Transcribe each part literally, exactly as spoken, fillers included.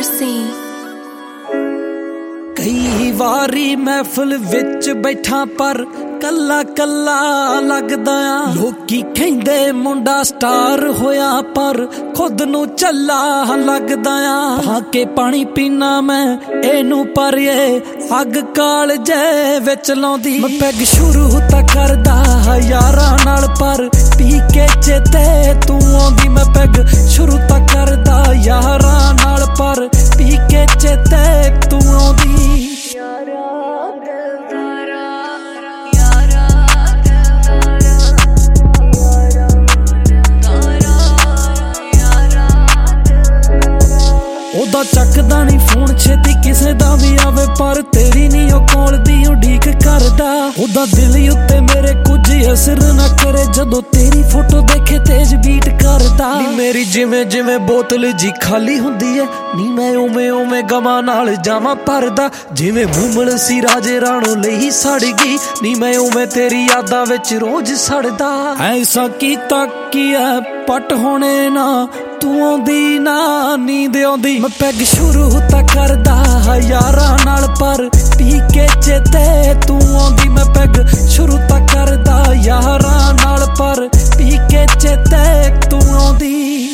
Mercy। कई वारी महफिल विच बैठा पर कला कला लगदा आ। लोकी कहंदे मुंडा स्टार होया पर खुद नू चला लगदा आ। भाके पानी पीना मैं एनू पर ये अग काल जे विच लाउंदी। मैं पैग शुरू तां करदा यारां नाल पर पी के चेते तू आउंदी। मैं पैग शुरू तां करदा यारां नाल पर पी के चेते तू आउंदी। ओदा चकदा नहीं फोन छेती किसे दा भी आवे पर तेरी नहीं ओ कॉल दी उड़ीक करदा। ओदा दिल उत्ते मेरे कुछ असर ना करे जदों तेरी फोटो देखे तेज बीट करदा। नी मेरी जिवें जिवें बोतल जी खाली हुंदी है नी मैं उवें उवें गमां नाल जावां भरदा। जिवें मुमल सी राजे राणो लई सड़ गई नी मैं उवें तेरी यादां विच रोज सड़दा। ऐसा कीता की पट होने ना तू आउंदी ना नींद आउंदी। मैं पैग शुरू तां करदा यारां नाल पर पी के चेते तू आउंदी। मैं पैग शुरू तां करदा यारां नाल पर पी के चेते तू आउंदी।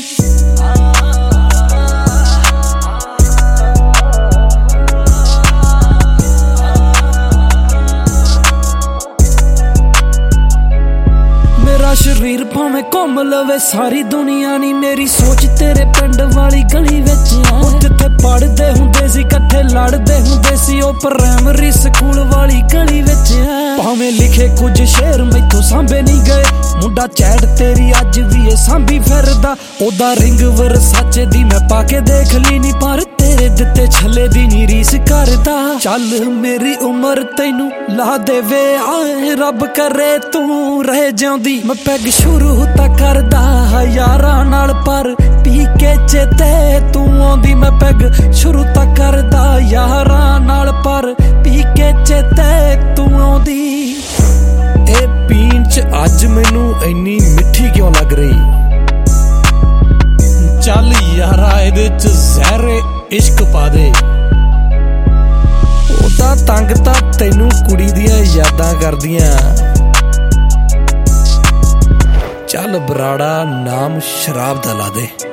मेरा शरीर भावें घुम लवे सारी दुनिया नी मेरी सोच तेरे पिंड वाली गली विच आ। जिथे पढ़दे हुंदे सी कट्ठे लड़दे हुंदे सी ओ प्राइमरी स्कूल वाली गली विच आ। भावें लिखे कुछ शेर मैथों सांभे नहीं गए मुंडा चैट तेरी अज भी ए सांभी फिरदा। ओदा रिंग वरसाचे दी मैं पाके देख ली नी पर तेरे दिते छले दी नी रीस करदा। चल मेरी उम्र तैनू ला देवे आए रब करे तू रह जाउंदी। मैं पैग शुरू तां करदा यारां नाल पर पी के चेते तू आउंदी। मैं पैग शुरू तां करदा यारां नाल पर पी के चेते तू आउंदी। ए पीण च अज मैनू इन्नी मिठी क्यों लग रही। चल यारा इहदे च जहरे इश्क पा दे। ओदा तंग तां तैनू कुड़ी दियां यादां करदियां। चल बराड़ा नाम शराब दा ला दे।